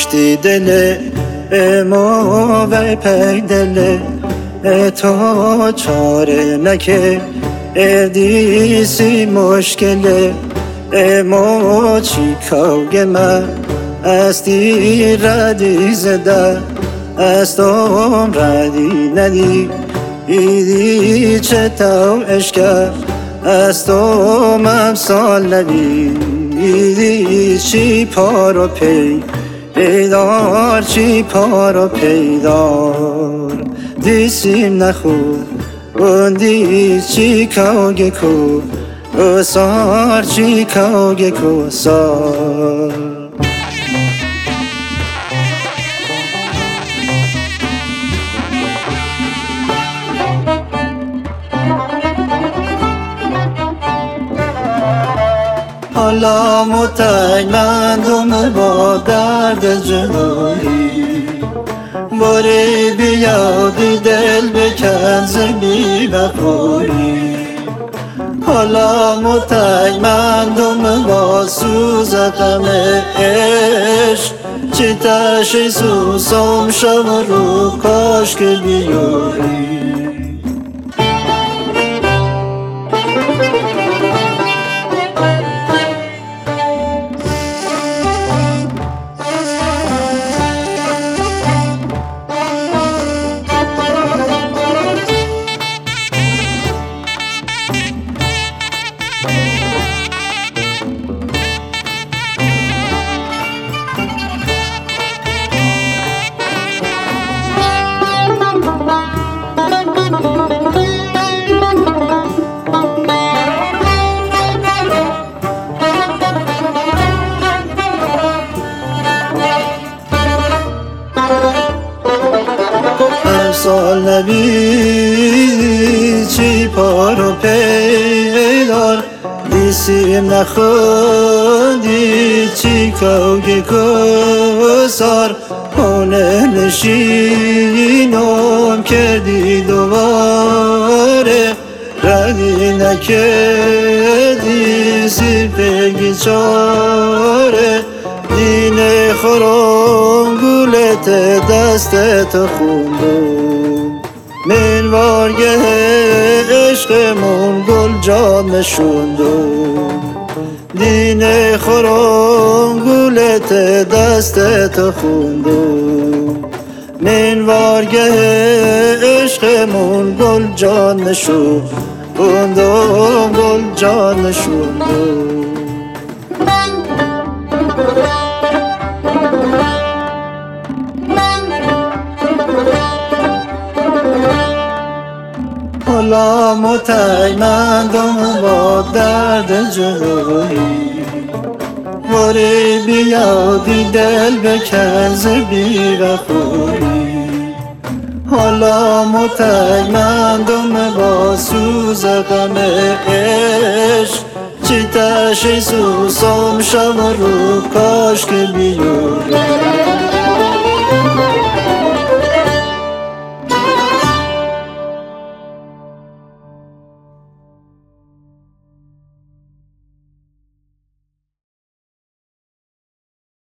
کشتی دل ما و پی دل تا چاره نکه دیسی مشکل ما چی کاغ من استی ردی زده استم ردی ندی ایدی چه تو اشکر استم امسال نبی ایدی چی پارو پیدار چی پارو پیدار دیسیم نخود اندی چی کاغ کو سار چی کاغ کو سار حالا متعمدم با درد جهانی باری بیادی دل بکن ز بی وفایی حالا متعمدم با سوز غم عشق چی تشی سوزم شب رو کاش که بیاری امسال نبی چی پارو پیدار دیسیم نخوندی چی کاغ کسار خونه نشینم کردی دوباره ردی نکردی سی بگی چاره دین خورم گولت دستت خوندم من وارگه عشقمون گل جام شوندم دین خورم گولت دستت خوندم من وارگه عشقمون گل جان شوندم گل جان شوندم حالا متعمدم با درد جهانی باری بیادی دل بکن ز بی وفایی حالا متعمدم با سوز غم عشق چی تشی سوزم شب رو کاش که بیاری